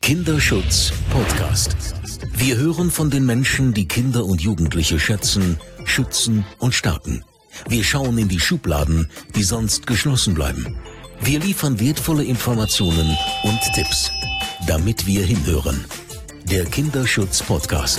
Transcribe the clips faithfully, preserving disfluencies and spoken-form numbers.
Kinderschutz Podcast. Wir hören von den Menschen, die Kinder und Jugendliche schätzen, schützen und stärken. Wir schauen in die Schubladen, die sonst geschlossen bleiben. Wir liefern wertvolle Informationen und Tipps, damit wir hinhören. Der Kinderschutz Podcast.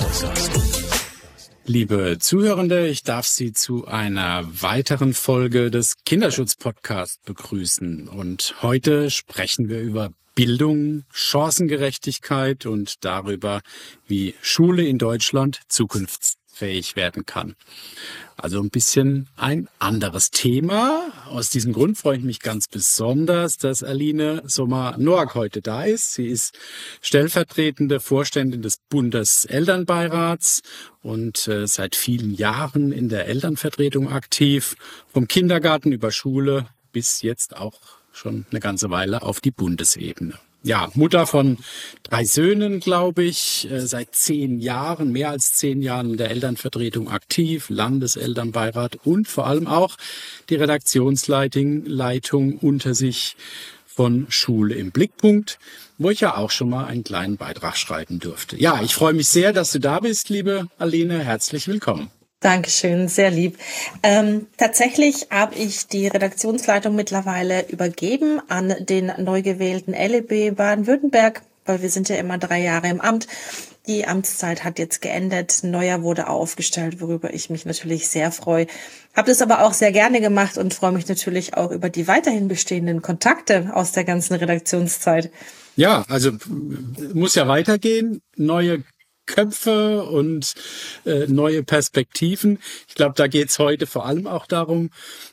Liebe Zuhörende, ich darf Sie zu einer weiteren Folge des Kinderschutz Podcasts begrüßen. Und heute sprechen wir über Bildung, Chancengerechtigkeit und darüber, wie Schule in Deutschland zukunftsfähig werden kann. Also ein bisschen ein anderes Thema. Aus diesem Grund freue ich mich ganz besonders, dass Aline Sommer-Noack heute da ist. Sie ist stellvertretende Vorständin des Bundeselternbeirats und äh, seit vielen Jahren in der Elternvertretung aktiv, vom Kindergarten über Schule bis jetzt auch schon eine ganze Weile auf die Bundesebene. Ja, Mutter von drei Söhnen, glaube ich, seit zehn Jahren, mehr als zehn Jahren in der Elternvertretung aktiv, Landeselternbeirat und vor allem auch die Redaktionsleitung Leitung unter sich von Schule im Blickpunkt, wo ich ja auch schon mal einen kleinen Beitrag schreiben durfte. Ja, ich freue mich sehr, dass du da bist, liebe Aline. Herzlich willkommen. Dankeschön, sehr lieb. Ähm, tatsächlich habe ich die Redaktionsleitung mittlerweile übergeben an den neu gewählten L E B Baden-Württemberg, weil wir sind ja immer drei Jahre im Amt. Die Amtszeit hat jetzt geendet, ein neuer wurde aufgestellt, worüber ich mich natürlich sehr freue. Habe das aber auch sehr gerne gemacht und freue mich natürlich auch über die weiterhin bestehenden Kontakte aus der ganzen Redaktionszeit. Ja, also muss ja weitergehen, neue Köpfe und äh, neue Perspektiven. Ich glaube, da geht's heute vor allem auch darum.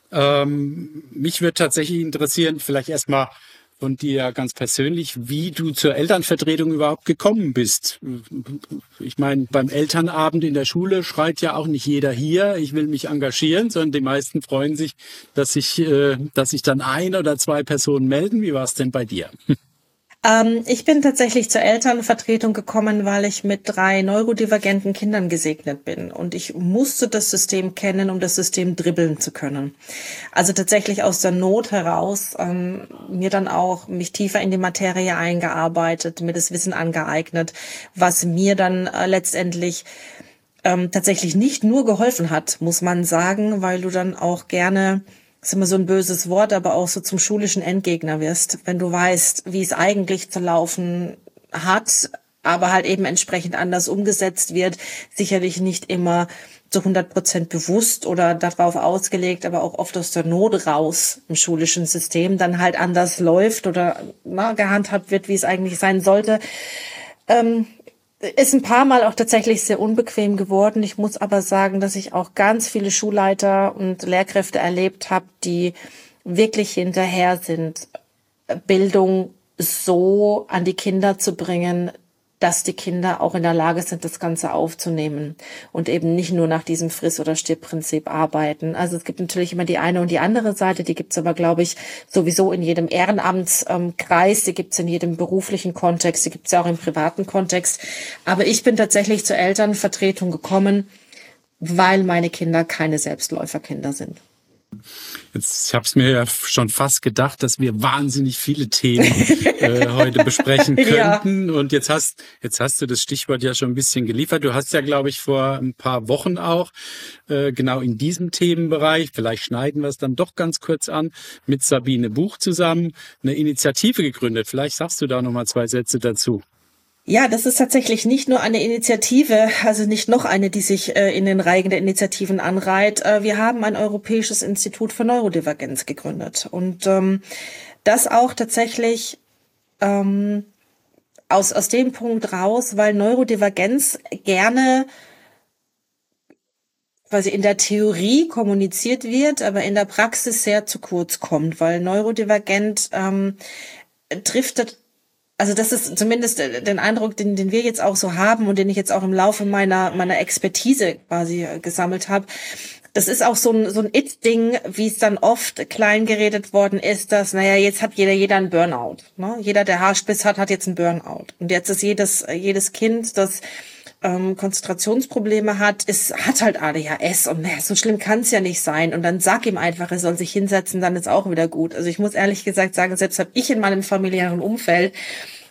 Ähm, mich würde tatsächlich interessieren, vielleicht erstmal von dir ganz persönlich, wie du zur Elternvertretung überhaupt gekommen bist. Ich meine, beim Elternabend in der Schule schreit ja auch nicht jeder hier, ich will mich engagieren, sondern die meisten freuen sich, dass sich, äh, dass sich dann ein oder zwei Personen melden. Wie war es denn bei dir? Ähm, ich bin tatsächlich zur Elternvertretung gekommen, weil ich mit drei neurodivergenten Kindern gesegnet bin. Und ich musste das System kennen, um das System dribbeln zu können. Also tatsächlich aus der Not heraus ähm, mir dann auch mich tiefer in die Materie eingearbeitet, mir das Wissen angeeignet, was mir dann äh, letztendlich ähm, tatsächlich nicht nur geholfen hat, muss man sagen, weil du dann auch gerne, ist immer so ein böses Wort, aber auch so zum schulischen Endgegner wirst, wenn du weißt, wie es eigentlich zu laufen hat, aber halt eben entsprechend anders umgesetzt wird, sicherlich nicht immer zu hundert Prozent bewusst oder darauf ausgelegt, aber auch oft aus der Not raus im schulischen System dann halt anders läuft oder na, gehandhabt wird, wie es eigentlich sein sollte. Ähm, Ist ein paar Mal auch tatsächlich sehr unbequem geworden. Ich muss aber sagen, dass ich auch ganz viele Schulleiter und Lehrkräfte erlebt habe, die wirklich hinterher sind, Bildung so an die Kinder zu bringen, dass die Kinder auch in der Lage sind, das Ganze aufzunehmen und eben nicht nur nach diesem Friss- oder Stirb-Prinzip arbeiten. Also es gibt natürlich immer die eine und die andere Seite, die gibt's aber, glaube ich, sowieso in jedem Ehrenamtskreis, die gibt's in jedem beruflichen Kontext, die gibt's ja auch im privaten Kontext. Aber ich bin tatsächlich zur Elternvertretung gekommen, weil meine Kinder keine Selbstläuferkinder sind. Jetzt, ich habe es mir ja schon fast gedacht, dass wir wahnsinnig viele Themen äh, heute besprechen könnten. Ja. Und jetzt hast, jetzt hast du das Stichwort ja schon ein bisschen geliefert. Du hast ja, glaube ich, vor ein paar Wochen auch äh, genau in diesem Themenbereich, vielleicht schneiden wir es dann doch ganz kurz an, mit Sabine Buch zusammen eine Initiative gegründet. Vielleicht sagst du da noch mal zwei Sätze dazu. Ja, das ist tatsächlich nicht nur eine Initiative, also nicht noch eine, die sich äh, in den Reigen der Initiativen anreiht. Äh, wir haben ein Europäisches Institut für Neurodivergenz gegründet und ähm, das auch tatsächlich ähm, aus aus dem Punkt raus, weil Neurodivergenz gerne quasi in der Theorie kommuniziert wird, aber in der Praxis sehr zu kurz kommt, weil Neurodivergent ähm, driftet. Also das ist zumindest den Eindruck, den, den wir jetzt auch so haben und den ich jetzt auch im Laufe meiner meiner Expertise quasi gesammelt habe. Das ist auch so ein so ein It-Ding, wie es dann oft klein geredet worden ist, dass, naja, jetzt hat jeder jeder einen Burnout. Ne? Jeder, der Haarspiss hat, hat jetzt einen Burnout. Und jetzt ist jedes jedes Kind, das ähm, Konzentrationsprobleme hat, ist, hat halt A D H S und naja, so schlimm kann es ja nicht sein. Und dann sag ihm einfach, er soll sich hinsetzen, dann ist auch wieder gut. Also ich muss ehrlich gesagt sagen, selbst habe ich in meinem familiären Umfeld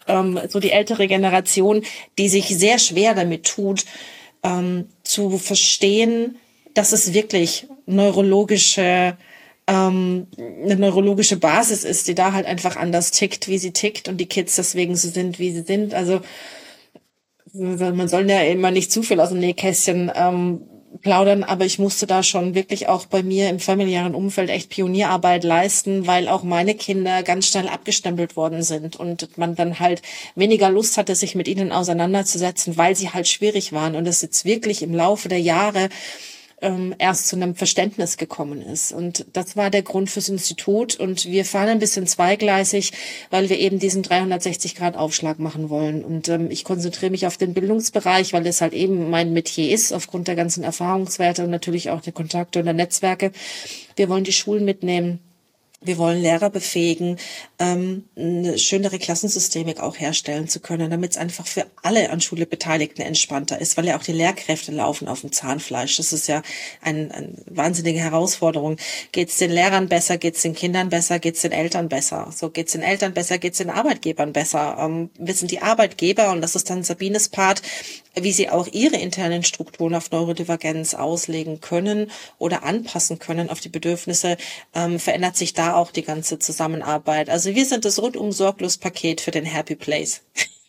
ähm, so die ältere Generation, die sich sehr schwer damit tut, ähm, zu verstehen, dass es wirklich neurologische ähm, eine neurologische Basis ist, die da halt einfach anders tickt, wie sie tickt und die Kids deswegen so sind, wie sie sind. Also man soll ja immer nicht zu viel aus dem Nähkästchen ähm, plaudern, aber ich musste da schon wirklich auch bei mir im familiären Umfeld echt Pionierarbeit leisten, weil auch meine Kinder ganz schnell abgestempelt worden sind und man dann halt weniger Lust hatte, sich mit ihnen auseinanderzusetzen, weil sie halt schwierig waren und es jetzt wirklich im Laufe der Jahre ähm, erst zu einem Verständnis gekommen ist. Und das war der Grund fürs Institut und wir fahren ein bisschen zweigleisig, weil wir eben diesen dreihundertsechzig Grad Aufschlag machen wollen. Und ähm, ich konzentriere mich auf den Bildungsbereich, weil das halt eben mein Metier ist, aufgrund der ganzen Erfahrungswerte und natürlich auch der Kontakte und der Netzwerke. Wir wollen die Schulen mitnehmen. Wir wollen Lehrer befähigen, ähm, eine schönere Klassensystemik auch herstellen zu können, damit es einfach für alle an Schule Beteiligten entspannter ist, weil ja auch die Lehrkräfte laufen auf dem Zahnfleisch. Das ist ja ein, eine wahnsinnige Herausforderung. Geht es den Lehrern besser, geht es den Kindern besser, geht es den Eltern besser? So geht es den Eltern besser, geht es den Arbeitgebern besser? Ähm, wissen die Arbeitgeber, und das ist dann Sabines Part, wie sie auch ihre internen Strukturen auf Neurodivergenz auslegen können oder anpassen können auf die Bedürfnisse, ähm, verändert sich da auch die ganze Zusammenarbeit. Also wir sind das rundum sorglos Paket für den Happy Place.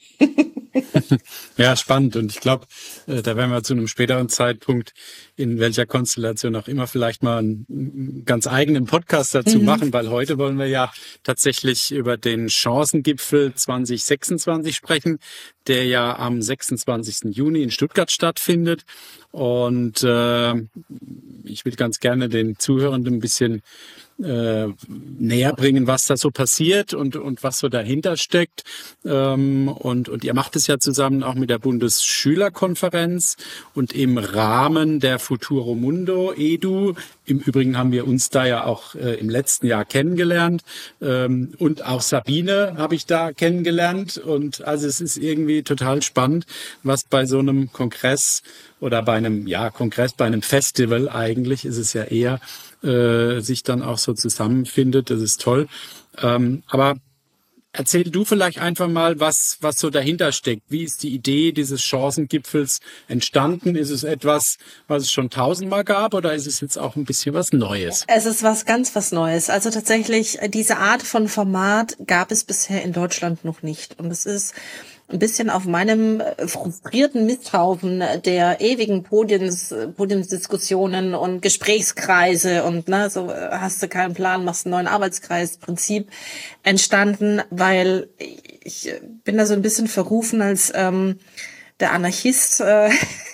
Ja, spannend. Und ich glaube, äh, da werden wir zu einem späteren Zeitpunkt, in welcher Konstellation auch immer, vielleicht mal einen, einen ganz eigenen Podcast dazu mhm. machen, weil heute wollen wir ja tatsächlich über den Chancengipfel zwanzig sechsundzwanzig sprechen, der ja am sechsundzwanzigsten Juni in Stuttgart stattfindet. Und äh, ich will ganz gerne den Zuhörenden ein bisschen äh, näher bringen, was da so passiert und und was so dahinter steckt. Ähm, und und ihr macht es ja zusammen auch mit der Bundesschülerkonferenz und im Rahmen der Futuro Mundo Edu. Im Übrigen haben wir uns da ja auch äh, im letzten Jahr kennengelernt. Ähm, und auch Sabine habe ich da kennengelernt. Und also es ist irgendwie total spannend, was bei so einem Kongress oder bei einem, ja, Kongress, bei einem Festival eigentlich ist es ja eher, äh, sich dann auch so zusammenfindet. Das ist toll. Ähm, aber erzähl du vielleicht einfach mal, was, was so dahinter steckt. Wie ist die Idee dieses Chancengipfels entstanden? Ist es etwas, was es schon tausendmal gab, oder ist es jetzt auch ein bisschen was Neues? Es ist was ganz was Neues. Also tatsächlich, diese Art von Format gab es bisher in Deutschland noch nicht. Und es ist ein bisschen auf meinem frustrierten Misthaufen der ewigen Podiums, Podiumsdiskussionen und Gesprächskreise und ne, so hast du keinen Plan, machst einen neuen Arbeitskreis Prinzip entstanden, weil ich bin da so ein bisschen verrufen als ähm, der Anarchist äh,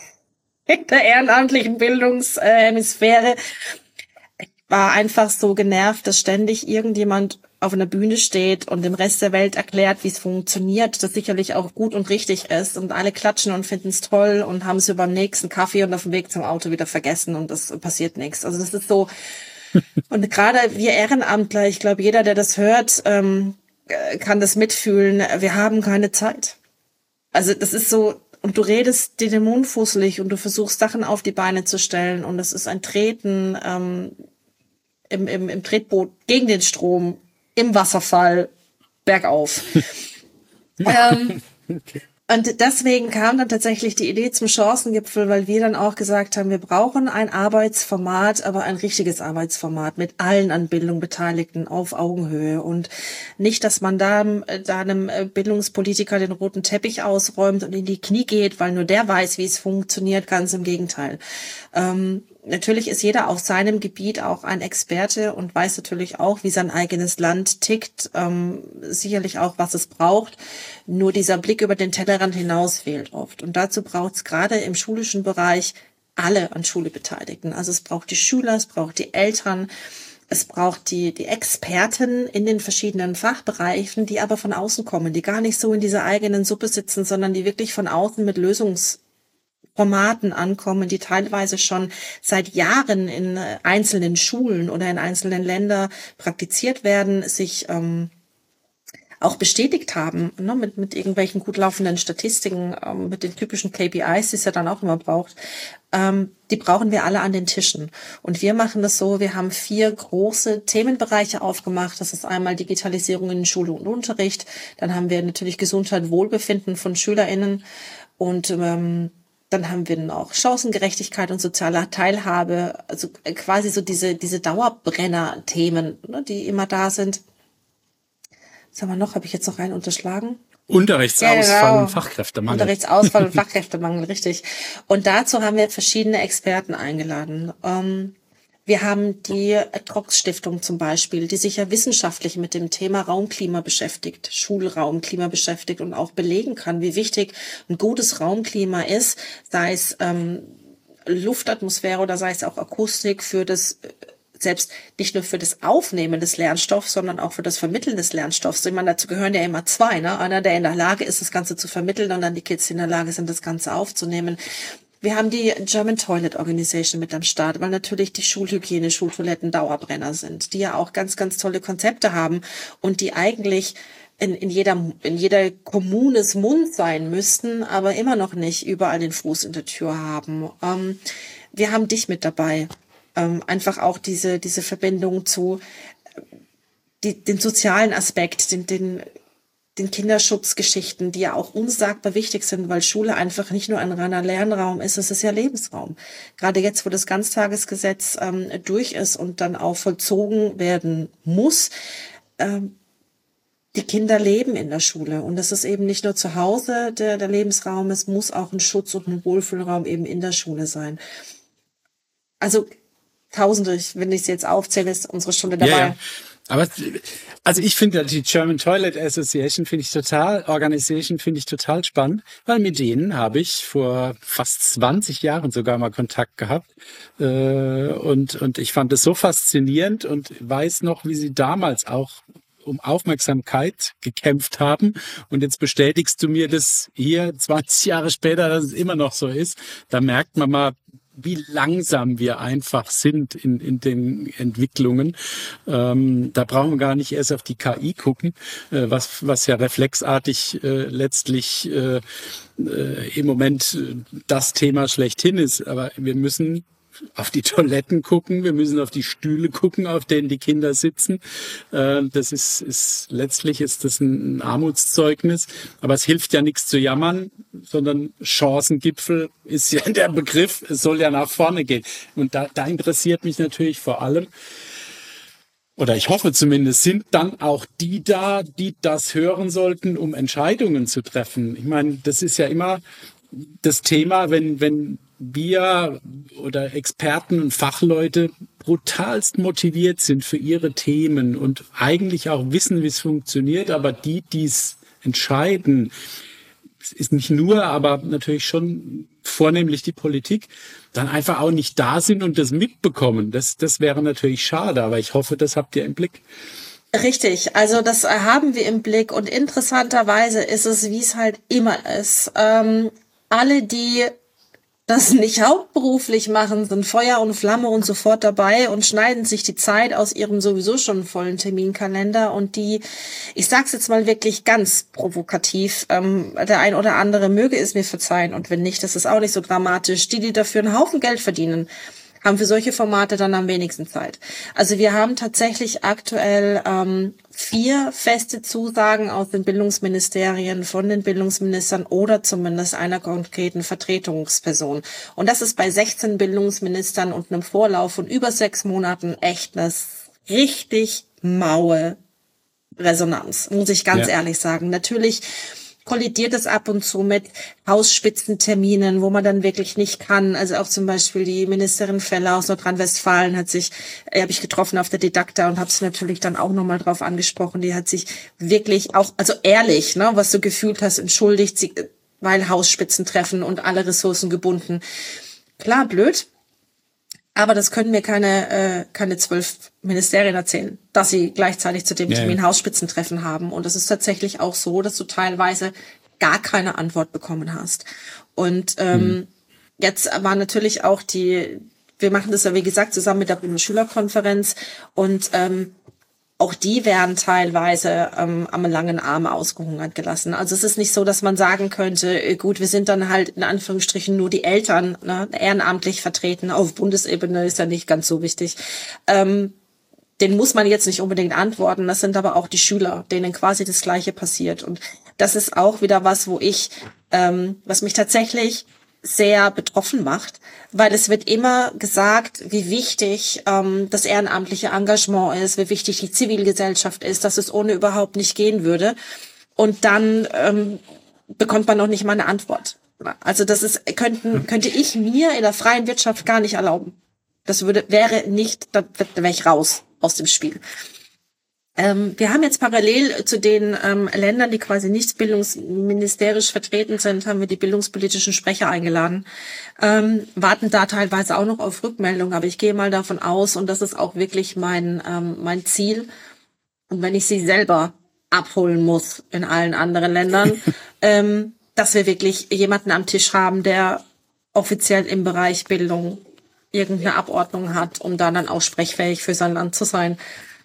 in der ehrenamtlichen Bildungshemisphäre. Ich war einfach so genervt, dass ständig irgendjemand auf einer Bühne steht und dem Rest der Welt erklärt, wie es funktioniert, das sicherlich auch gut und richtig ist und alle klatschen und finden es toll und haben es über den nächsten Kaffee und auf dem Weg zum Auto wieder vergessen und es passiert nichts. Also das ist so, und gerade wir Ehrenamtler, ich glaube, jeder, der das hört, ähm, kann das mitfühlen, wir haben keine Zeit. Also das ist so, und du redest dir den Mund fusselig und du versuchst Sachen auf die Beine zu stellen und das ist ein Treten ähm, im, im, im Tretboot gegen den Strom, im Wasserfall, bergauf. ähm, okay. Und deswegen kam dann tatsächlich die Idee zum Chancengipfel, weil wir dann auch gesagt haben, wir brauchen ein Arbeitsformat, aber ein richtiges Arbeitsformat mit allen an Bildung Beteiligten auf Augenhöhe und nicht, dass man da, da einem Bildungspolitiker den roten Teppich ausräumt und in die Knie geht, weil nur der weiß, wie es funktioniert, ganz im Gegenteil. Ähm, Natürlich ist jeder auf seinem Gebiet auch ein Experte und weiß natürlich auch, wie sein eigenes Land tickt, ähm, sicherlich auch, was es braucht. Nur dieser Blick über den Tellerrand hinaus fehlt oft. Und dazu braucht es gerade im schulischen Bereich alle an Schule Beteiligten. Also es braucht die Schüler, es braucht die Eltern, es braucht die, die Experten in den verschiedenen Fachbereichen, die aber von außen kommen, die gar nicht so in dieser eigenen Suppe sitzen, sondern die wirklich von außen mit Lösungs Formaten ankommen, die teilweise schon seit Jahren in einzelnen Schulen oder in einzelnen Ländern praktiziert werden, sich ähm, auch bestätigt haben, ne, mit, mit irgendwelchen gut laufenden Statistiken, ähm, mit den typischen K P Is, die es ja dann auch immer braucht, ähm, die brauchen wir alle an den Tischen. Und wir machen das so, wir haben vier große Themenbereiche aufgemacht. Das ist einmal Digitalisierung in Schule und Unterricht. Dann haben wir natürlich Gesundheit, Wohlbefinden von SchülerInnen. Und ähm, dann haben wir noch Chancengerechtigkeit und soziale Teilhabe. Also quasi so diese, diese Dauerbrenner-Themen, ne, die immer da sind. Was haben wir noch? Habe ich jetzt noch einen unterschlagen? Unterrichtsausfall ja, genau. und Fachkräftemangel. Unterrichtsausfall und Fachkräftemangel, richtig. Und dazu haben wir verschiedene Experten eingeladen. Ähm, wir haben die Ad-Hoc-Stiftung zum Beispiel, die sich ja wissenschaftlich mit dem Thema Raumklima beschäftigt, Schulraumklima beschäftigt und auch belegen kann, wie wichtig ein gutes Raumklima ist, sei es ähm, Luftatmosphäre oder sei es auch Akustik für das selbst nicht nur für das Aufnehmen des Lernstoffs, sondern auch für das Vermitteln des Lernstoffs. Ich meine, dazu gehören ja immer zwei, ne? Einer, der in der Lage ist, das Ganze zu vermitteln, und dann die Kids, die in der Lage sind, das Ganze aufzunehmen. Wir haben die German Toilet Organization mit am Start, weil natürlich die Schulhygiene, Schultoiletten Dauerbrenner sind, die ja auch ganz, ganz tolle Konzepte haben und die eigentlich in, in jeder, in jeder Kommunes Mund sein müssten, aber immer noch nicht überall den Fuß in der Tür haben. Ähm, wir haben dich mit dabei. Ähm, einfach auch diese, diese Verbindung zu, die, den sozialen Aspekt, den, den, den Kinderschutzgeschichten, die ja auch unsagbar wichtig sind, weil Schule einfach nicht nur ein reiner Lernraum ist, es ist ja Lebensraum. Gerade jetzt, wo das Ganztagesgesetz ähm, durch ist und dann auch vollzogen werden muss, ähm, die Kinder leben in der Schule. Und das ist eben nicht nur zu Hause der, der Lebensraum, es muss auch ein Schutz- und ein Wohlfühlraum eben in der Schule sein. Also Tausende, wenn ich es jetzt aufzähle, ist unsere Stunde dabei. Ja, ja. Aber also ich finde die German Toilet Association finde ich total, Organisation finde ich total spannend, weil mit denen habe ich vor fast zwanzig Jahren sogar mal Kontakt gehabt äh, und und ich fand es so faszinierend und weiß noch, wie sie damals auch um Aufmerksamkeit gekämpft haben. Und jetzt bestätigst du mir das hier zwanzig Jahre später, dass es immer noch so ist. Da merkt man mal, wie langsam wir einfach sind in, in den Entwicklungen. Ähm, da brauchen wir gar nicht erst auf die K I gucken, äh, was, was ja reflexartig äh, letztlich äh, äh, im Moment das Thema schlechthin ist. Aber wir müssen auf die Toiletten gucken, wir müssen auf die Stühle gucken, auf denen die Kinder sitzen. Äh, das ist, ist letztlich ist das ein Armutszeugnis, aber es hilft ja nichts zu jammern, sondern Chancengipfel ist ja der Begriff, es soll ja nach vorne gehen. Und da, da interessiert mich natürlich vor allem, oder ich hoffe zumindest, sind dann auch die da, die das hören sollten, um Entscheidungen zu treffen. Ich meine, das ist ja immer das Thema, wenn, wenn wir oder Experten und Fachleute brutalst motiviert sind für ihre Themen und eigentlich auch wissen, wie es funktioniert, aber die, die es entscheiden, es ist nicht nur, aber natürlich schon vornehmlich die Politik, dann einfach auch nicht da sind und das mitbekommen. Das, das wäre natürlich schade, aber ich hoffe, das habt ihr im Blick. Richtig, also das haben wir im Blick und interessanterweise ist es, wie es halt immer ist. Ähm, alle, die das nicht hauptberuflich machen, sind Feuer und Flamme und sofort dabei und schneiden sich die Zeit aus ihrem sowieso schon vollen Terminkalender. Und die, ich sag's jetzt mal wirklich ganz provokativ, ähm, der ein oder andere möge es mir verzeihen und wenn nicht, das ist auch nicht so dramatisch. Die, die dafür einen Haufen Geld verdienen, haben für solche Formate dann am wenigsten Zeit. Also wir haben tatsächlich aktuell ähm, vier feste Zusagen aus den Bildungsministerien von den Bildungsministern oder zumindest einer konkreten Vertretungsperson. Und das ist bei sechzehn Bildungsministern und einem Vorlauf von über sechs Monaten echt eine richtig maue Resonanz, muss ich ganz ja. ehrlich sagen. Natürlich kollidiert es ab und zu mit Hausspitzenterminen, wo man dann wirklich nicht kann. Also auch zum Beispiel die Ministerin Feller aus Nordrhein-Westfalen hat sich, äh, habe ich getroffen auf der Didakta und habe sie natürlich dann auch nochmal drauf angesprochen. Die hat sich wirklich auch, also ehrlich, ne, was du gefühlt hast, entschuldigt, sie, weil Hausspitzentreffen und alle Ressourcen gebunden. Klar, blöd. Aber das können mir keine äh, keine zwölf Ministerien erzählen, dass sie gleichzeitig zu dem ja, Termin ja. Hausspitzentreffen haben. Und es ist tatsächlich auch so, dass du teilweise gar keine Antwort bekommen hast. Und ähm, hm. jetzt war natürlich auch die, wir machen das ja wie gesagt zusammen mit der Bundesschülerkonferenz und ähm, auch die werden teilweise ähm, am langen Arm ausgehungert gelassen. Also es ist nicht so, dass man sagen könnte, äh, gut, wir sind dann halt in Anführungsstrichen nur die Eltern, ne, ehrenamtlich vertreten. Auf Bundesebene ist ja nicht ganz so wichtig. Ähm, den muss man jetzt nicht unbedingt antworten. Das sind aber auch die Schüler, denen quasi das Gleiche passiert. Und das ist auch wieder was, wo ich, ähm, was mich tatsächlich sehr betroffen macht, weil es wird immer gesagt, wie wichtig ähm, das ehrenamtliche Engagement ist, wie wichtig die Zivilgesellschaft ist, dass es ohne überhaupt nicht gehen würde. Und dann ähm, bekommt man noch nicht mal eine Antwort. Also das ist könnten könnte ich mir in der freien Wirtschaft gar nicht erlauben. Das würde wäre nicht, da, da wäre ich raus aus dem Spiel. Ähm, wir haben jetzt parallel zu den ähm, Ländern, die quasi nicht bildungsministerisch vertreten sind, haben wir die bildungspolitischen Sprecher eingeladen, ähm, warten da teilweise auch noch auf Rückmeldung, aber ich gehe mal davon aus, und das ist auch wirklich mein ähm, mein Ziel, und wenn ich sie selber abholen muss in allen anderen Ländern, ähm, dass wir wirklich jemanden am Tisch haben, der offiziell im Bereich Bildung irgendeine Abordnung hat, um da dann auch sprechfähig für sein Land zu sein.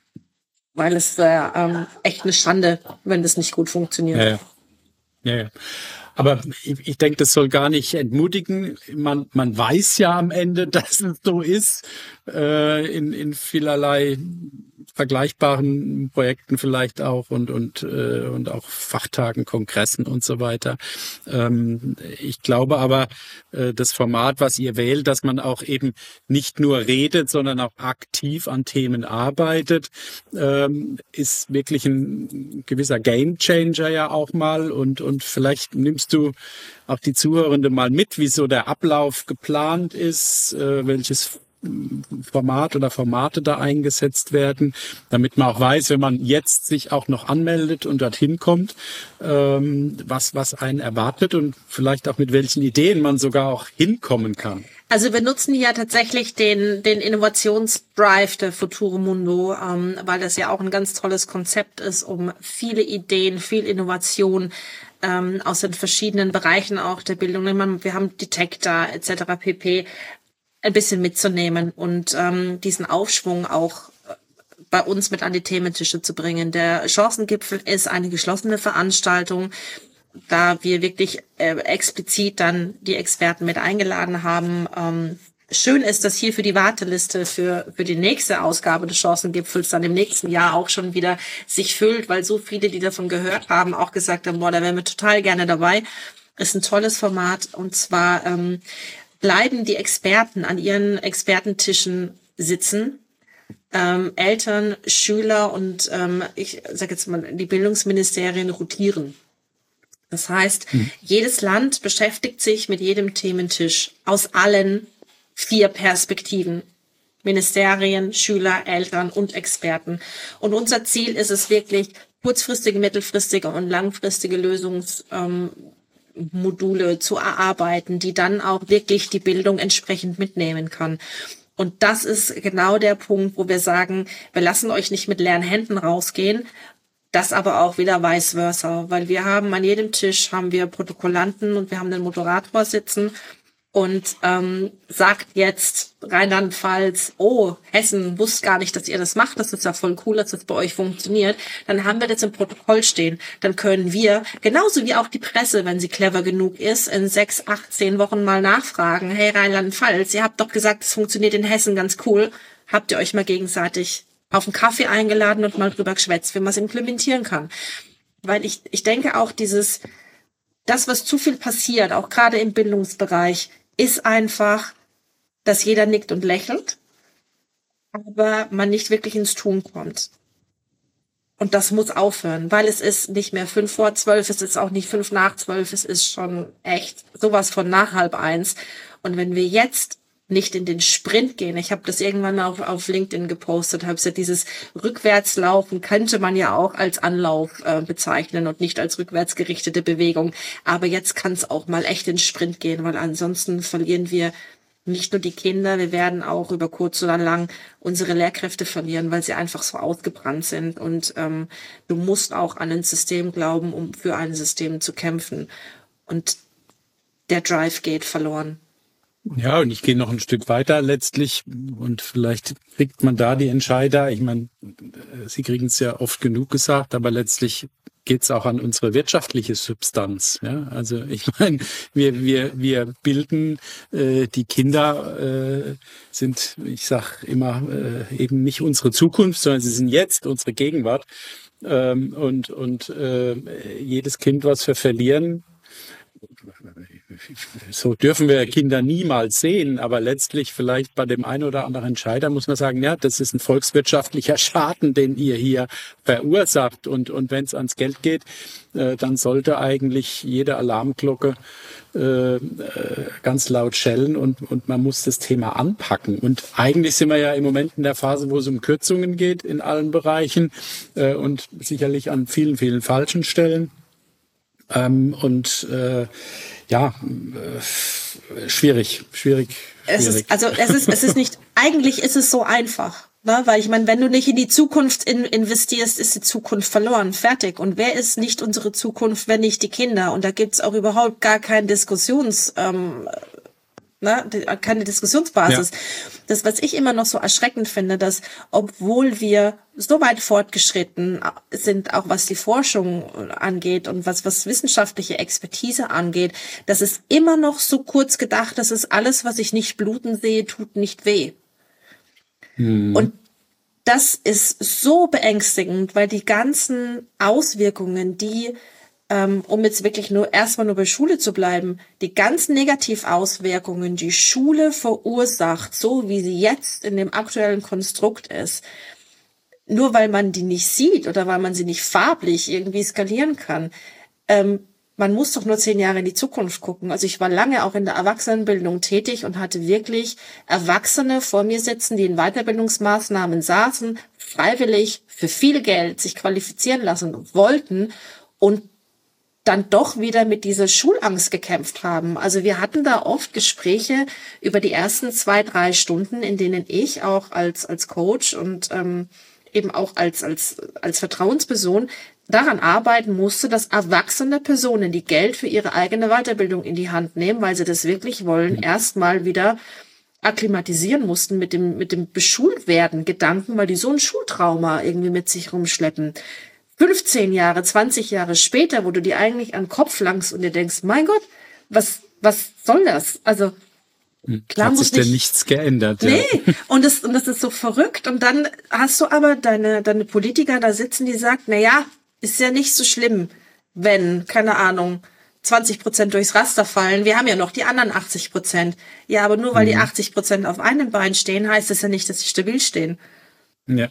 Weil es äh, ähm, echt eine Schande, wenn das nicht gut funktioniert. Ja, ja. Ja, ja. Aber ich, ich denke, das soll gar nicht entmutigen. Man, man weiß ja am Ende, dass es so ist, äh, in, in vielerlei vergleichbaren Projekten vielleicht auch und und äh, und auch Fachtagen, Kongressen und so weiter. Ähm, ich glaube aber, äh, das Format, was ihr wählt, dass man auch eben nicht nur redet, sondern auch aktiv an Themen arbeitet, ähm, ist wirklich ein gewisser Gamechanger ja auch mal. Und und vielleicht nimmst du auch die Zuhörende mal mit, wie so der Ablauf geplant ist, äh, welches Format oder Formate da eingesetzt werden, damit man auch weiß, wenn man jetzt sich auch noch anmeldet und dorthin kommt, ähm, was was einen erwartet und vielleicht auch mit welchen Ideen man sogar auch hinkommen kann. Also wir nutzen ja tatsächlich den den Innovationsdrive der Futuro Mundo, ähm, weil das ja auch ein ganz tolles Konzept ist, um viele Ideen, viel Innovation ähm, aus den verschiedenen Bereichen auch der Bildung. Wir haben die Tech da et cetera pp. Ein bisschen mitzunehmen und ähm, diesen Aufschwung auch bei uns mit an die Thementische zu bringen. Der Chancengipfel ist eine geschlossene Veranstaltung, da wir wirklich äh, explizit dann die Experten mit eingeladen haben. Ähm, schön ist, dass hier für die Warteliste für für die nächste Ausgabe des Chancengipfels dann im nächsten Jahr auch schon wieder sich füllt, weil so viele, die davon gehört haben, auch gesagt haben, boah, da wären wir total gerne dabei. Ist ein tolles Format und zwar ähm, bleiben die Experten an ihren Expertentischen sitzen, ähm, Eltern, Schüler und ähm, ich sage jetzt mal die Bildungsministerien rotieren. Das heißt, mhm. jedes Land beschäftigt sich mit jedem Thementisch aus allen vier Perspektiven. Ministerien, Schüler, Eltern und Experten. Und unser Ziel ist es wirklich, kurzfristige, mittelfristige und langfristige Lösungs ähm, Module zu erarbeiten, die dann auch wirklich die Bildung entsprechend mitnehmen kann. Und das ist genau der Punkt, wo wir sagen, wir lassen euch nicht mit leeren Händen rausgehen, das aber auch wieder vice versa, weil wir haben an jedem Tisch haben wir Protokollanten und wir haben den Moderator sitzen und ähm, sagt jetzt Rheinland-Pfalz, oh, Hessen wusste gar nicht, dass ihr das macht, das ist ja voll cool, dass das bei euch funktioniert, dann haben wir das im Protokoll stehen. Dann können wir, genauso wie auch die Presse, wenn sie clever genug ist, in sechs, acht, zehn Wochen mal nachfragen, hey Rheinland-Pfalz, ihr habt doch gesagt, es funktioniert in Hessen ganz cool, habt ihr euch mal gegenseitig auf einen Kaffee eingeladen und mal drüber geschwätzt, wie man es implementieren kann. Weil ich, ich denke auch dieses, das, was zu viel passiert, auch gerade im Bildungsbereich, ist einfach, dass jeder nickt und lächelt, aber man nicht wirklich ins Tun kommt. Und das muss aufhören, weil es ist nicht mehr fünf vor zwölf, es ist auch nicht fünf nach zwölf, es ist schon echt sowas von nach halb eins. Und wenn wir jetzt nicht in den Sprint gehen, ich habe das irgendwann auf, auf LinkedIn gepostet, habe gesagt, dieses Rückwärtslaufen könnte man ja auch als Anlauf äh, bezeichnen und nicht als rückwärtsgerichtete Bewegung. Aber jetzt kann es auch mal echt in den Sprint gehen, weil ansonsten verlieren wir nicht nur die Kinder, wir werden auch über kurz oder lang unsere Lehrkräfte verlieren, weil sie einfach so ausgebrannt sind. Und ähm, du musst auch an ein System glauben, um für ein System zu kämpfen. Und der Drive geht verloren. Ja, und ich gehe noch ein Stück weiter letztlich und vielleicht kriegt man da die Entscheider. Ich meine, Sie kriegen es ja oft genug gesagt, aber letztlich geht es auch an unsere wirtschaftliche Substanz. Ja? Also ich meine, wir wir wir bilden äh, die Kinder äh, sind, ich sag immer, äh, eben nicht unsere Zukunft, sondern sie sind jetzt unsere Gegenwart. Ähm, und und äh, jedes Kind, was wir verlieren, so dürfen wir Kinder niemals sehen, aber letztlich vielleicht bei dem einen oder anderen Entscheider muss man sagen, ja, das ist ein volkswirtschaftlicher Schaden, den ihr hier verursacht. Und, und wenn es ans Geld geht, äh, dann sollte eigentlich jede Alarmglocke äh, ganz laut schellen und, und man muss das Thema anpacken. Und eigentlich sind wir ja im Moment in der Phase, wo es um Kürzungen geht in allen Bereichen äh, und sicherlich an vielen, vielen falschen Stellen. Ähm, und äh, ja, äh, schwierig, schwierig, schwierig. Es ist, also es ist, es ist nicht, eigentlich ist es so einfach, ne? Weil ich meine, wenn du nicht in die Zukunft in, investierst, ist die Zukunft verloren, fertig. Und wer ist nicht unsere Zukunft, wenn nicht die Kinder? Und da gibt's auch überhaupt gar keinen Diskussions, ähm, ne? keine Diskussionsbasis. Ja. Das, was ich immer noch so erschreckend finde, dass obwohl wir so weit fortgeschritten sind, auch was die Forschung angeht und was, was wissenschaftliche Expertise angeht, dass es immer noch so kurz gedacht, dass es alles, was ich nicht bluten sehe, tut nicht weh. Hm. Und das ist so beängstigend, weil die ganzen Auswirkungen, die um jetzt wirklich nur erstmal nur bei Schule zu bleiben, die ganzen Negativauswirkungen, die Schule verursacht, so wie sie jetzt in dem aktuellen Konstrukt ist, nur weil man die nicht sieht oder weil man sie nicht farblich irgendwie skalieren kann, ähm, man muss doch nur zehn Jahre in die Zukunft gucken. Also ich war lange auch in der Erwachsenenbildung tätig und hatte wirklich Erwachsene vor mir sitzen, die in Weiterbildungsmaßnahmen saßen, freiwillig für viel Geld sich qualifizieren lassen wollten und dann doch wieder mit dieser Schulangst gekämpft haben. Also wir hatten da oft Gespräche über die ersten zwei, drei Stunden, in denen ich auch als als Coach und ähm, eben auch als als als Vertrauensperson daran arbeiten musste, dass erwachsene Personen, die Geld für ihre eigene Weiterbildung in die Hand nehmen, weil sie das wirklich wollen, erstmal wieder akklimatisieren mussten mit dem mit dem Beschultwerden Gedanken, weil die so ein Schultrauma irgendwie mit sich rumschleppen. fünfzehn Jahre, zwanzig Jahre später, wo du dir eigentlich an den Kopf langst und dir denkst, mein Gott, was, was soll das? Also, klar hat sich denn nichts geändert. Nee, ja. und das, und das ist so verrückt. Und dann hast du aber deine, deine Politiker da sitzen, die sagen, na ja, ist ja nicht so schlimm, wenn, keine Ahnung, zwanzig Prozent durchs Raster fallen. Wir haben ja noch die anderen achtzig Prozent. Ja, aber nur weil mhm. die achtzig Prozent auf einem Bein stehen, heißt das ja nicht, dass sie stabil stehen. Ja.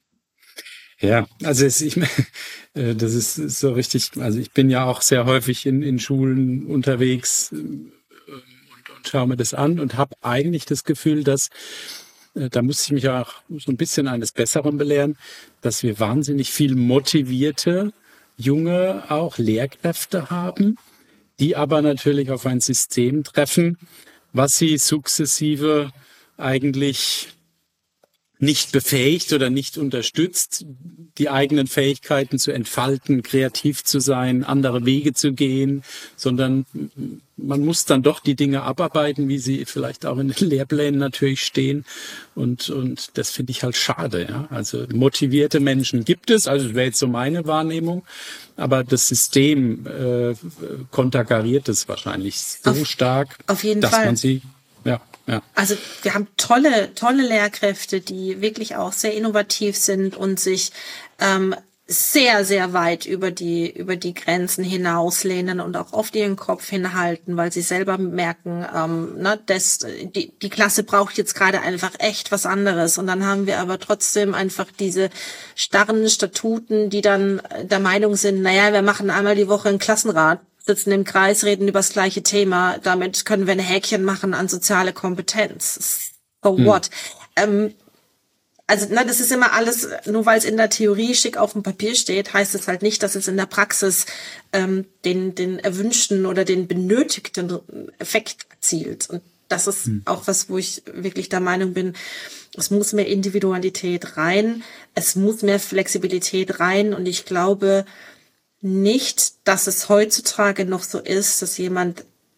Ja, also es, ich, das ist so richtig, also ich bin ja auch sehr häufig in, in Schulen unterwegs und, und schaue mir das an und habe eigentlich das Gefühl, dass, da muss ich mich auch so ein bisschen eines Besseren belehren, dass wir wahnsinnig viel motivierte, junge auch Lehrkräfte haben, die aber natürlich auf ein System treffen, was sie sukzessive eigentlich nicht befähigt oder nicht unterstützt, die eigenen Fähigkeiten zu entfalten, kreativ zu sein, andere Wege zu gehen, sondern man muss dann doch die Dinge abarbeiten, wie sie vielleicht auch in den Lehrplänen natürlich stehen. Und, und das finde ich halt schade. Ja? Also motivierte Menschen gibt es, also das wäre jetzt so meine Wahrnehmung, aber das System äh, konterkariert es wahrscheinlich so auf, stark, auf jeden dass Fall. man sie... Ja, ja. Also wir haben tolle, tolle Lehrkräfte, die wirklich auch sehr innovativ sind und sich ähm, sehr, sehr weit über die über die Grenzen hinauslehnen und auch oft ihren Kopf hinhalten, weil sie selber merken, ähm, ne, das, die, die Klasse braucht jetzt gerade einfach echt was anderes. Und dann haben wir aber trotzdem einfach diese starren Statuten, die dann der Meinung sind, naja, wir machen einmal die Woche einen Klassenrat, sitzen im Kreis, reden über das gleiche Thema. Damit können wir ein Häkchen machen an soziale Kompetenz. So what? Hm. Ähm, also na, das ist immer alles, nur weil es in der Theorie schick auf dem Papier steht, heißt es halt nicht, dass es in der Praxis ähm, den den erwünschten oder den benötigten Effekt erzielt. Und das ist hm. auch was, wo ich wirklich der Meinung bin, es muss mehr Individualität rein, es muss mehr Flexibilität rein. Und ich glaube nicht, dass es heutzutage noch so ist, dass jemand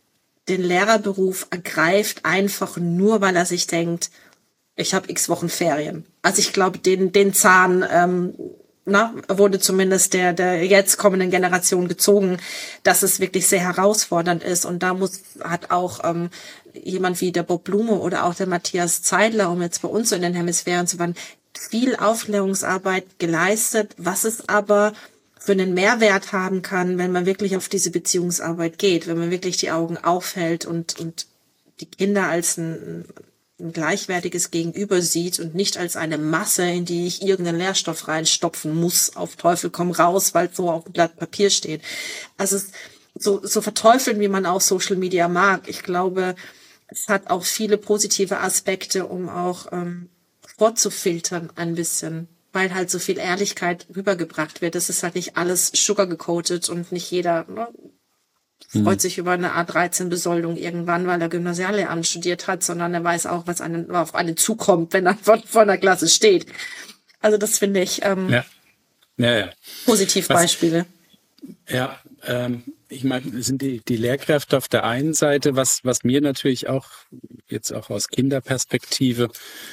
den Lehrerberuf ergreift, einfach nur, weil er sich denkt, ich habe x Wochen Ferien. Also ich glaube, den den Zahn ähm, na, wurde zumindest der der jetzt kommenden Generation gezogen, dass es wirklich sehr herausfordernd ist. Und da muss hat auch ähm, jemand wie der Bob Blume oder auch der Matthias Zeidler, um jetzt bei uns so in den Hemisphären zu waren, viel Aufklärungsarbeit geleistet, was es aber für einen Mehrwert haben kann, wenn man wirklich auf diese Beziehungsarbeit geht, wenn man wirklich die Augen aufhält und und die Kinder als ein ein gleichwertiges Gegenüber sieht und nicht als eine Masse, in die ich irgendeinen Lehrstoff reinstopfen muss, auf Teufel komm raus, weil so auf dem Blatt Papier steht. Also so, so verteufeln, wie man auch Social Media mag. Ich glaube, es hat auch viele positive Aspekte, um auch ähm, vorzufiltern ein bisschen, weil halt so viel Ehrlichkeit rübergebracht wird. Das ist halt nicht alles sugargecoated und nicht jeder, ne, freut sich über eine A dreizehn Besoldung irgendwann, weil er Gymnasiallehramt studiert hat, sondern er weiß auch, was einen, auf einen zukommt, wenn er vor, vor der Klasse steht. Also das finde ich ähm, ja. Ja, ja. Positivbeispiele. Was, ja, ähm, ich meine, sind die, die Lehrkräfte auf der einen Seite, was, was mir natürlich auch jetzt auch aus Kinderperspektive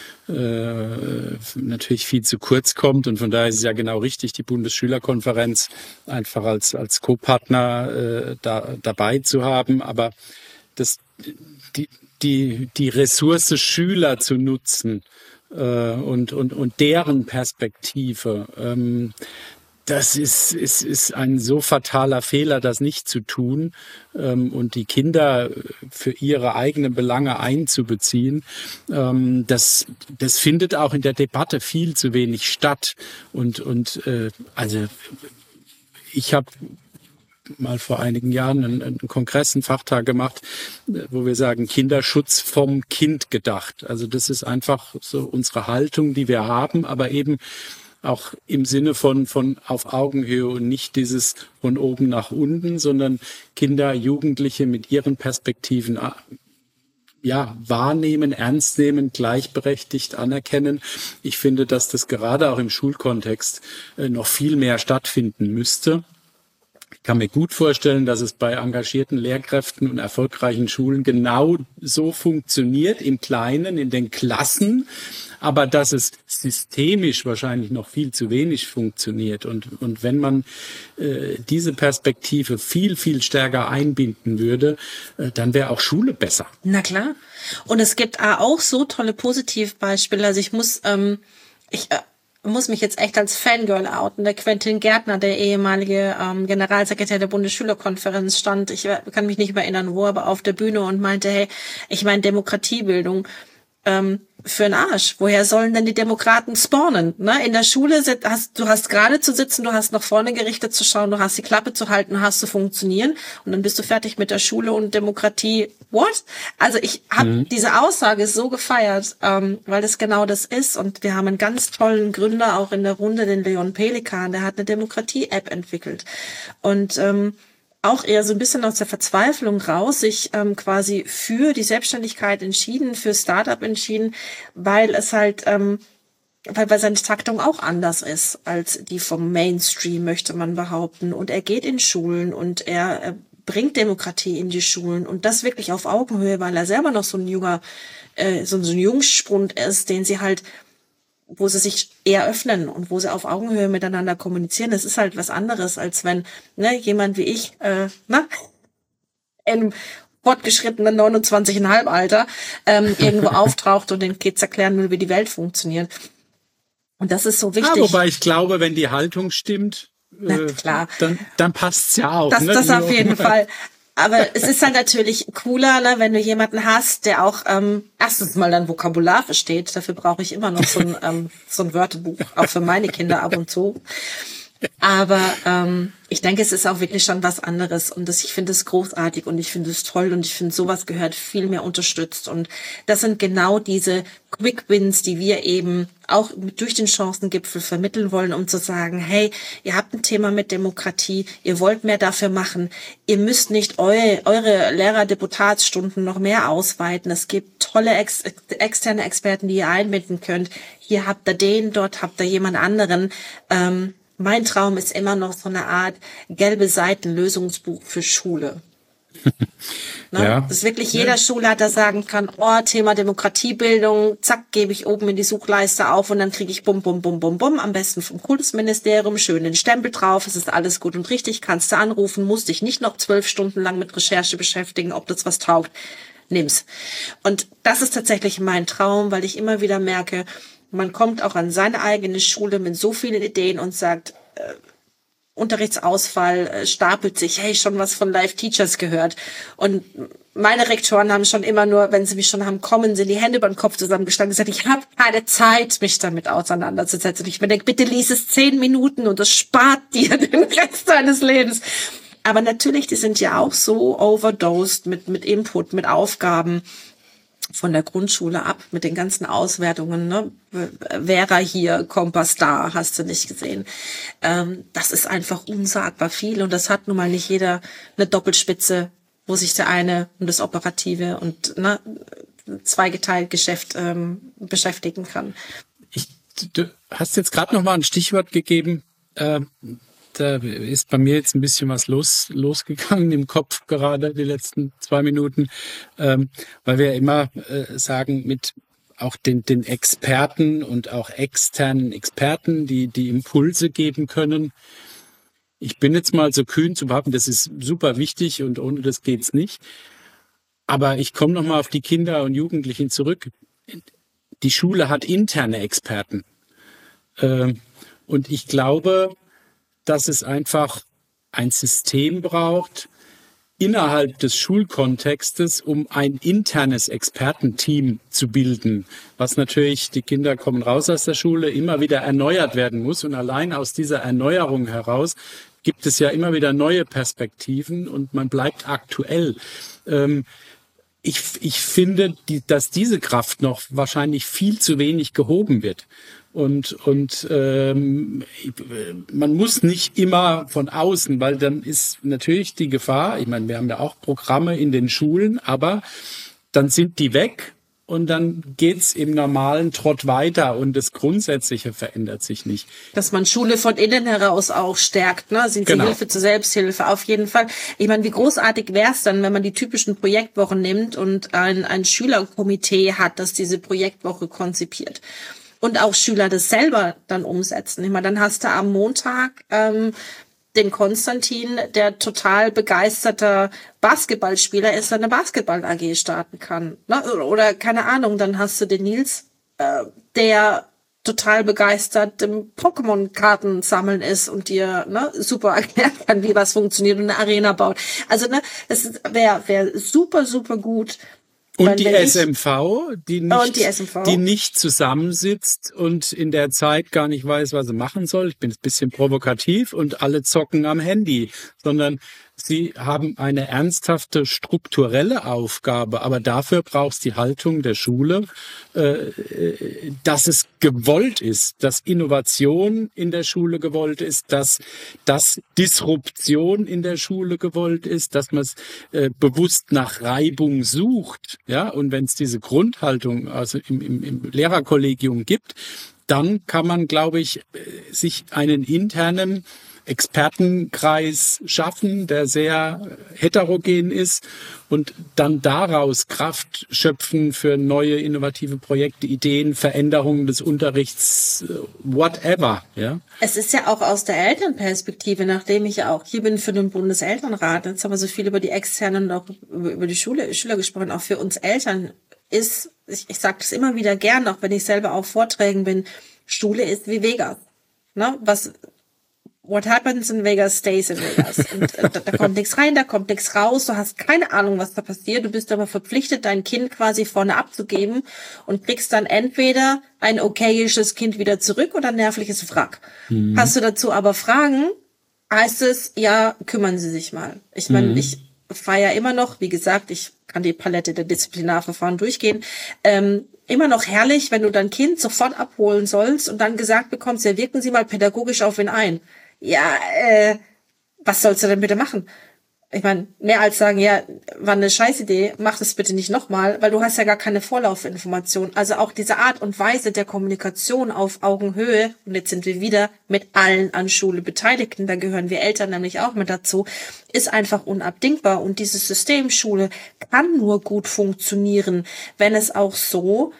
äh, natürlich viel zu kurz kommt, und von daher ist es ja genau richtig, die Bundesschülerkonferenz einfach als als Co-Partner äh, da dabei zu haben, aber das die die die Ressource Schüler zu nutzen äh, und und und deren Perspektive, ähm, das ist, ist, ist ein so fataler Fehler, das nicht zu tun ähm, und die Kinder für ihre eigenen Belange einzubeziehen. Ähm, das, das findet auch in der Debatte viel zu wenig statt. Und, und äh, also ich habe mal vor einigen Jahren einen, einen Kongress, einen Fachtag gemacht, wo wir sagen, Kinderschutz vom Kind gedacht. Also das ist einfach so unsere Haltung, die wir haben, aber eben auch im Sinne von, von auf Augenhöhe und nicht dieses von oben nach unten, sondern Kinder, Jugendliche mit ihren Perspektiven, ja, wahrnehmen, ernst nehmen, gleichberechtigt anerkennen. Ich finde, dass das gerade auch im Schulkontext noch viel mehr stattfinden müsste. Ich kann mir gut vorstellen, dass es bei engagierten Lehrkräften und erfolgreichen Schulen genau so funktioniert, im Kleinen, in den Klassen, aber dass es systemisch wahrscheinlich noch viel zu wenig funktioniert. Und, und wenn man äh, diese Perspektive viel, viel stärker einbinden würde, äh, dann wäre auch Schule besser. Na klar. Und es gibt auch so tolle Positivbeispiele. Also ich muss, ähm, ich äh, muss mich jetzt echt als Fangirl outen. Der Quentin Gärtner, der ehemalige ähm, Generalsekretär der Bundesschülerkonferenz, stand, ich kann mich nicht mehr erinnern, wo, aber auf der Bühne und meinte, hey, ich meine Demokratiebildung ähm, für den Arsch. Woher sollen denn die Demokraten spawnen? Ne? In der Schule sit, hast du hast gerade zu sitzen, du hast nach vorne gerichtet zu schauen, du hast die Klappe zu halten, du hast zu funktionieren und dann bist du fertig mit der Schule und Demokratie. What? Also ich habe mhm. diese Aussage so gefeiert, ähm, weil das genau das ist, und wir haben einen ganz tollen Gründer auch in der Runde, den Leon Pelikan, der hat eine Demokratie-App entwickelt und ähm, auch eher so ein bisschen aus der Verzweiflung raus, sich ähm, quasi für die Selbstständigkeit entschieden, für Startup entschieden, weil es halt, ähm, weil, weil seine Taktung auch anders ist als die vom Mainstream, möchte man behaupten. Und er geht in Schulen und er äh, bringt Demokratie in die Schulen und das wirklich auf Augenhöhe, weil er selber noch so ein junger, äh, so, so ein Jungspund ist, den sie halt wo sie sich eher öffnen und wo sie auf Augenhöhe miteinander kommunizieren. Das ist halt was anderes, als wenn ne, jemand wie ich, äh, na, im fortgeschrittenen neunundzwanzig Komma fünf Alter ähm, irgendwo auftaucht und den Kids erklären will, wie die Welt funktioniert. Und das ist so wichtig. Ja, wobei ich glaube, wenn die Haltung stimmt, na, klar. Äh, dann, dann passt's ja auch. Das, ne? das auf jeden Fall. Aber es ist halt natürlich cooler, ne, wenn du jemanden hast, der auch ähm, erstens mal dein Vokabular versteht. Dafür brauche ich immer noch so ein, ähm, so ein Wörterbuch, auch für meine Kinder ab und zu. Aber ähm, ich denke, es ist auch wirklich schon was anderes und das, ich finde es großartig und ich finde es toll und ich finde, sowas gehört viel mehr unterstützt. Und das sind genau diese Quick Wins, die wir eben auch durch den Chancengipfel vermitteln wollen, um zu sagen, hey, ihr habt ein Thema mit Demokratie, ihr wollt mehr dafür machen, ihr müsst nicht eure, eure Lehrerdeputatsstunden noch mehr ausweiten. Es gibt tolle ex, externe Experten, die ihr einbinden könnt. Hier habt ihr den, dort habt ihr jemand anderen. Ähm, Mein Traum ist immer noch so eine Art gelbe Seiten-Lösungsbuch für Schule. Ne? Ja. Dass wirklich jeder ja. Schulleiter sagen kann, oh, Thema Demokratiebildung, zack, gebe ich oben in die Suchleiste auf und dann kriege ich bum, bum, bum, bum, bum, am besten vom Kultusministerium, schön den Stempel drauf, es ist alles gut und richtig, kannst du anrufen, musst dich nicht noch zwölf Stunden lang mit Recherche beschäftigen, ob das was taugt, nimm's. Und das ist tatsächlich mein Traum, weil ich immer wieder merke, man kommt auch an seine eigene Schule mit so vielen Ideen und sagt, äh, Unterrichtsausfall äh, stapelt sich, hey, schon was von Live Teachers gehört. Und meine Rektoren haben schon immer nur, wenn sie mich schon haben kommen, sind die Hände über den Kopf zusammengestanden und gesagt, ich habe keine Zeit, mich damit auseinanderzusetzen. Und ich mir denke, bitte lies es zehn Minuten und das spart dir den Rest deines Lebens. Aber natürlich, die sind ja auch so overdosed mit, mit Input, mit Aufgaben von der Grundschule ab, mit den ganzen Auswertungen, ne? Vera hier, Kompass da, hast du nicht gesehen. Ähm, das ist einfach unsagbar viel und das hat nun mal nicht jeder eine Doppelspitze, wo sich der eine um das operative und ne, zweigeteilt Geschäft ähm, beschäftigen kann. Ich, du hast jetzt gerade noch mal ein Stichwort gegeben, äh, da ist bei mir jetzt ein bisschen was los, losgegangen im Kopf gerade die letzten zwei Minuten, ähm, weil wir immer äh, sagen, mit auch den, den Experten und auch externen Experten, die die Impulse geben können. Ich bin jetzt mal so kühn zu behaupten, das ist super wichtig und ohne das geht's nicht. Aber ich komme noch mal auf die Kinder und Jugendlichen zurück. Die Schule hat interne Experten. Äh, und ich glaube, dass es einfach ein System braucht innerhalb des Schulkontextes, um ein internes Expertenteam zu bilden, was natürlich, die Kinder kommen raus aus der Schule, immer wieder erneuert werden muss. Und allein aus dieser Erneuerung heraus gibt es ja immer wieder neue Perspektiven und man bleibt aktuell. Ähm, ich, ich finde, die, dass diese Kraft noch wahrscheinlich viel zu wenig gehoben wird. Und, und ähm, man muss nicht immer von außen, weil dann ist natürlich die Gefahr, ich meine, wir haben ja auch Programme in den Schulen, aber dann sind die weg und dann geht's im normalen Trott weiter und das Grundsätzliche verändert sich nicht. Dass man Schule von innen heraus auch stärkt, ne? Sind sie genau. Hilfe zur Selbsthilfe, auf jeden Fall. Ich meine, wie großartig wäre es dann, wenn man die typischen Projektwochen nimmt und ein, ein Schülerkomitee hat, das diese Projektwoche konzipiert. Und auch Schüler das selber dann umsetzen. Ich meine, dann hast du am Montag ähm, den Konstantin, der total begeisterter Basketballspieler ist, der eine Basketball-A G starten kann. Ne? Oder keine Ahnung, dann hast du den Nils, äh, der total begeistert im Pokémon-Karten sammeln ist und dir ne, super erklären kann, wie was funktioniert und eine Arena baut. Also ne, das wäre wär super, super gut. Und die S M V, die nicht, die S M V, die nicht zusammensitzt und in der Zeit gar nicht weiß, was sie machen soll. Ich bin ein bisschen provokativ und alle zocken am Handy, sondern sie haben eine ernsthafte strukturelle Aufgabe. Aber dafür braucht es die Haltung der Schule, äh, dass es gewollt ist, dass Innovation in der Schule gewollt ist, dass, dass Disruption in der Schule gewollt ist, dass man es äh, bewusst nach Reibung sucht. Ja, und wenn es diese Grundhaltung also im, im, im Lehrerkollegium gibt, dann kann man, glaube ich, sich einen internen Expertenkreis schaffen, der sehr heterogen ist und dann daraus Kraft schöpfen für neue innovative Projekte, Ideen, Veränderungen des Unterrichts, whatever. Ja. Es ist ja auch aus der Elternperspektive, nachdem ich ja auch hier bin für den Bundeselternrat, jetzt haben wir so viel über die Externen und auch über die Schule, Schüler gesprochen, auch für uns Eltern ist, ich, ich sage das immer wieder gern, auch wenn ich selber auf Vorträgen bin, Schule ist wie Vegas. Ne? Was What happens in Vegas stays in Vegas. Und äh, da, da kommt nichts rein, da kommt nichts raus. Du hast keine Ahnung, was da passiert. Du bist aber verpflichtet, dein Kind quasi vorne abzugeben und kriegst dann entweder ein okayisches Kind wieder zurück oder ein nervliches Wrack. Mhm. Hast du dazu aber Fragen, heißt es, ja, kümmern Sie sich mal. Ich meine, mhm. ich feiere immer noch, wie gesagt, ich kann die Palette der Disziplinarverfahren durchgehen, ähm, immer noch herrlich, wenn du dein Kind sofort abholen sollst und dann gesagt bekommst, ja, wirken Sie mal pädagogisch auf ihn ein. Ja, äh, was sollst du denn bitte machen? Ich meine, mehr als sagen, ja, war eine Scheißidee, mach das bitte nicht nochmal, weil du hast ja gar keine Vorlaufinformation. Also auch diese Art und Weise der Kommunikation auf Augenhöhe, und jetzt sind wir wieder mit allen an Schule Beteiligten, da gehören wir Eltern nämlich auch mit dazu, ist einfach unabdingbar. Und dieses System Schule kann nur gut funktionieren, wenn es auch so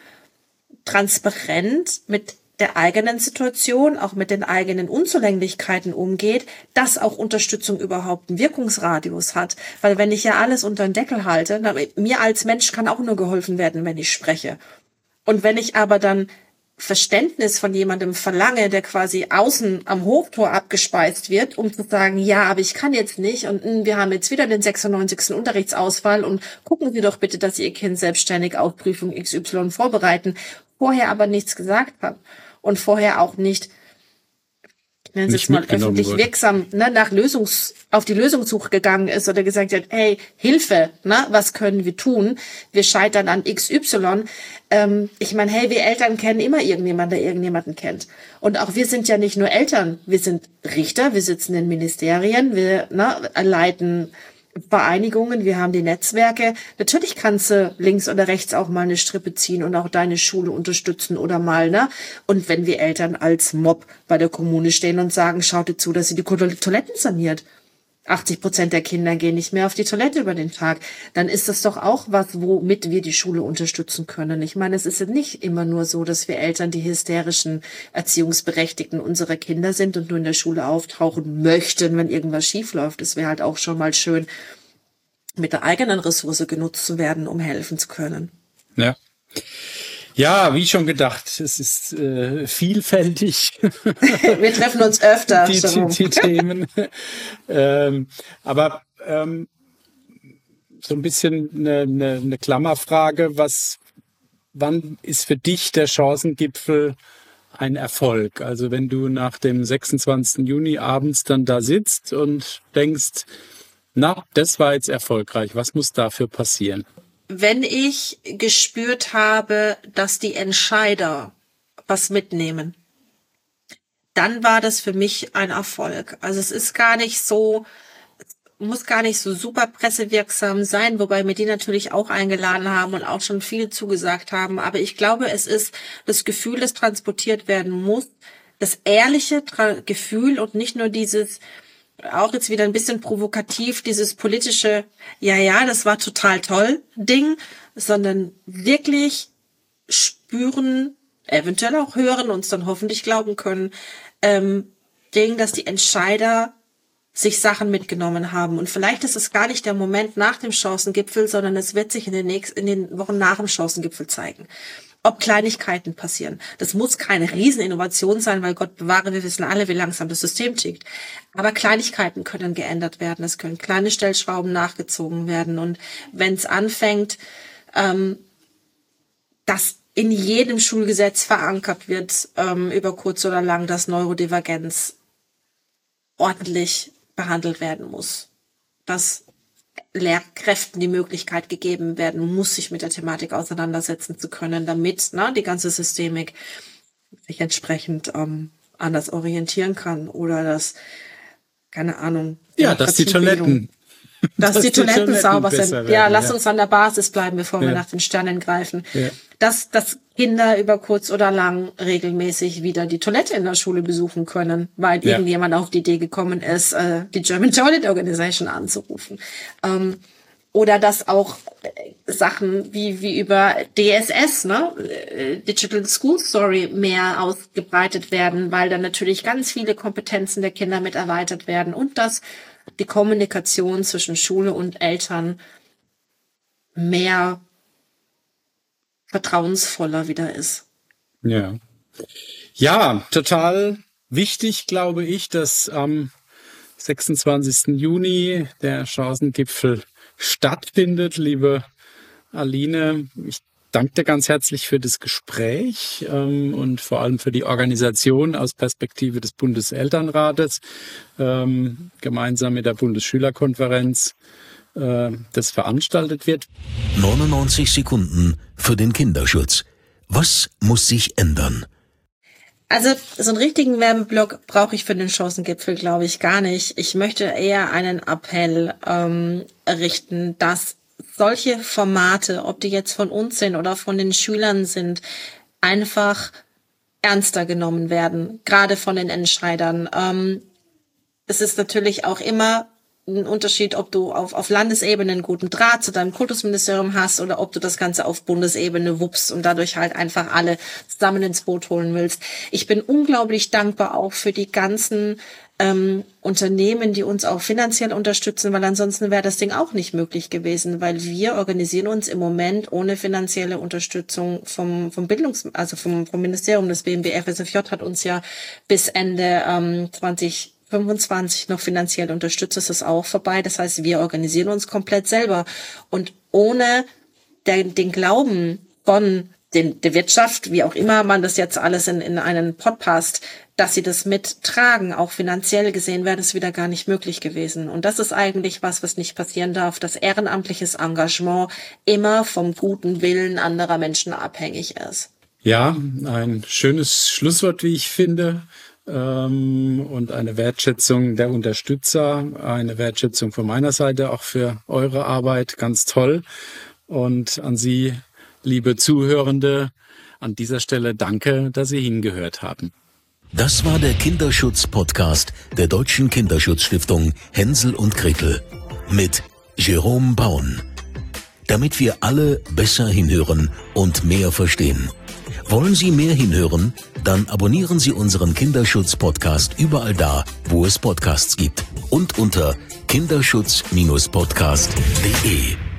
transparent mit der eigenen Situation, auch mit den eigenen Unzulänglichkeiten umgeht, dass auch Unterstützung überhaupt einen Wirkungsradius hat. Weil wenn ich ja alles unter den Deckel halte, na, mir als Mensch kann auch nur geholfen werden, wenn ich spreche. Und wenn ich aber dann Verständnis von jemandem verlange, der quasi außen am Hoftor abgespeist wird, um zu sagen, ja, aber ich kann jetzt nicht und mh, wir haben jetzt wieder den sechsundneunzigsten Unterrichtsausfall und gucken Sie doch bitte, dass Sie Ihr Kind selbstständig auf Prüfung X Y vorbereiten, vorher aber nichts gesagt hat. Und vorher auch nicht, nennen Sie es mal, öffentlich wurde. wirksam ne, nach Lösungs, auf die Lösungssuche gegangen ist oder gesagt hat, hey, Hilfe, ne, was können wir tun? Wir scheitern an X Y. Ähm, ich meine, hey, wir Eltern kennen immer irgendjemanden, der irgendjemanden kennt. Und auch wir sind ja nicht nur Eltern, wir sind Richter, wir sitzen in Ministerien, wir ne, leiten Vereinigungen, wir haben die Netzwerke. Natürlich kannst du links oder rechts auch mal eine Strippe ziehen und auch deine Schule unterstützen oder mal, ne? Und wenn wir Eltern als Mob bei der Kommune stehen und sagen, schaut ihr zu, dass sie die Toiletten saniert. achtzig Prozent der Kinder gehen nicht mehr auf die Toilette über den Tag. Dann ist das doch auch was, womit wir die Schule unterstützen können. Ich meine, es ist ja nicht immer nur so, dass wir Eltern die hysterischen Erziehungsberechtigten unserer Kinder sind und nur in der Schule auftauchen möchten, wenn irgendwas schief läuft. Es wäre halt auch schon mal schön, mit der eigenen Ressource genutzt zu werden, um helfen zu können. Ja. Ja, wie schon gedacht, es ist äh, vielfältig. Wir treffen uns öfter. Die, die, die Themen. ähm, aber ähm, so ein bisschen eine, eine, eine Klammerfrage, was, wann ist für dich der Chancengipfel ein Erfolg? Also wenn du nach dem sechsundzwanzigsten Juni abends dann da sitzt und denkst, na, das war jetzt erfolgreich, was muss dafür passieren? Wenn ich gespürt habe, dass die Entscheider was mitnehmen, dann war das für mich ein Erfolg. Also es ist gar nicht so, muss gar nicht so super pressewirksam sein, wobei wir die natürlich auch eingeladen haben und auch schon viel zugesagt haben. Aber ich glaube, es ist das Gefühl, das transportiert werden muss, das ehrliche Tra- Gefühl und nicht nur dieses, auch jetzt wieder ein bisschen provokativ, dieses politische, ja, ja, das war total toll Ding, sondern wirklich spüren, eventuell auch hören, uns dann hoffentlich glauben können, ähm, Ding, dass die Entscheider sich Sachen mitgenommen haben. Und vielleicht ist es gar nicht der Moment nach dem Chancengipfel, sondern es wird sich in den nächsten, in den Wochen nach dem Chancengipfel zeigen. Ob Kleinigkeiten passieren. Das muss keine Rieseninnovation sein, weil Gott bewahre, wir wissen alle, wie langsam das System tickt. Aber Kleinigkeiten können geändert werden. Es können kleine Stellschrauben nachgezogen werden. Und wenn es anfängt, ähm, dass in jedem Schulgesetz verankert wird, ähm, über kurz oder lang, dass Neurodivergenz ordentlich behandelt werden muss. Dass Lehrkräften die Möglichkeit gegeben werden muss, sich mit der Thematik auseinandersetzen zu können, damit ne, die ganze Systemik sich entsprechend ähm, anders orientieren kann oder dass, keine Ahnung, ja, dass die Toiletten dass, dass die, die Toiletten, Toiletten sauber sind. Werden, ja, lass ja. uns an der Basis bleiben, bevor ja. wir nach den Sternen greifen. Ja. Dass, dass Kinder über kurz oder lang regelmäßig wieder die Toilette in der Schule besuchen können, weil ja. irgendjemand auf die Idee gekommen ist, äh, die German Toilet Organization anzurufen. Ähm, oder dass auch Sachen wie, wie über D S S, ne, Digital School Story, mehr ausgebreitet werden, weil dann natürlich ganz viele Kompetenzen der Kinder mit erweitert werden und dass die Kommunikation zwischen Schule und Eltern mehr vertrauensvoller wieder ist. Ja, ja, total wichtig, glaube ich, dass am sechsundzwanzigsten Juni der Chancengipfel stattfindet. Liebe Aline, ich danke dir ganz herzlich für das Gespräch ähm, und vor allem für die Organisation aus Perspektive des Bundeselternrates, ähm, gemeinsam mit der Bundesschülerkonferenz, äh, das veranstaltet wird. neunundneunzig Sekunden für den Kinderschutz. Was muss sich ändern? Also so einen richtigen Werbeblock brauche ich für den Chancengipfel, glaube ich, gar nicht. Ich möchte eher einen Appell ähm, richten, dass solche Formate, ob die jetzt von uns sind oder von den Schülern sind, einfach ernster genommen werden, gerade von den Entscheidern. Ähm, es ist natürlich auch immer ein Unterschied, ob du auf, auf Landesebene einen guten Draht zu deinem Kultusministerium hast oder ob du das Ganze auf Bundesebene wuppst und dadurch halt einfach alle zusammen ins Boot holen willst. Ich bin unglaublich dankbar auch für die ganzen ähm, Unternehmen, die uns auch finanziell unterstützen, weil ansonsten wäre das Ding auch nicht möglich gewesen, weil wir organisieren uns im Moment ohne finanzielle Unterstützung vom, vom Bildungs-, also vom, vom Ministerium. Das B M B F S F J hat uns ja bis Ende ähm, zwanzig fünfundzwanzig noch finanziell unterstützt, ist es auch vorbei. Das heißt, wir organisieren uns komplett selber. Und ohne den, den Glauben von den, der Wirtschaft, wie auch immer man das jetzt alles in, in einen Pot passt, dass sie das mittragen, auch finanziell gesehen, wäre das wieder gar nicht möglich gewesen. Und das ist eigentlich was, was nicht passieren darf, dass ehrenamtliches Engagement immer vom guten Willen anderer Menschen abhängig ist. Ja, ein schönes Schlusswort, wie ich finde. Und eine Wertschätzung der Unterstützer, eine Wertschätzung von meiner Seite auch für eure Arbeit, ganz toll. Und an Sie, liebe Zuhörende, an dieser Stelle danke, dass Sie hingehört haben. Das war der Kinderschutz-Podcast der Deutschen Kinderschutzstiftung Hänsel und Gretel mit Jerome Baun. Damit wir alle besser hinhören und mehr verstehen. Wollen Sie mehr hinhören? Dann abonnieren Sie unseren Kinderschutz-Podcast überall da, wo es Podcasts gibt und unter kinderschutz Bindestrich podcast punkt de.